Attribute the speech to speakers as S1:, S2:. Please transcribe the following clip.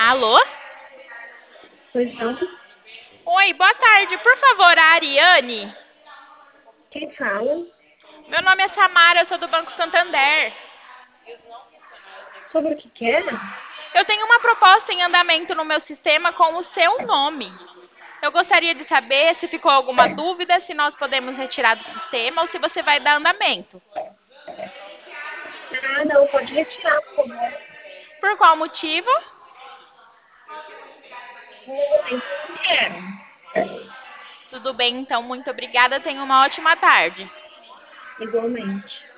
S1: Alô?
S2: Pois não.
S1: Oi, boa tarde. Por favor, a Ariane.
S2: Quem fala?
S1: Meu nome é Samara, eu sou do Banco Santander.
S2: Sobre o que quer?
S1: Eu tenho uma proposta em andamento no meu sistema com o seu nome. Eu gostaria de saber se ficou alguma dúvida, se nós podemos retirar do sistema ou se você vai dar andamento.
S2: Ah, não, pode retirar, por favor.
S1: Por qual motivo?
S2: No momento não quero.
S1: Tudo bem, então, muito obrigada. Tenha uma ótima tarde.
S2: Igualmente.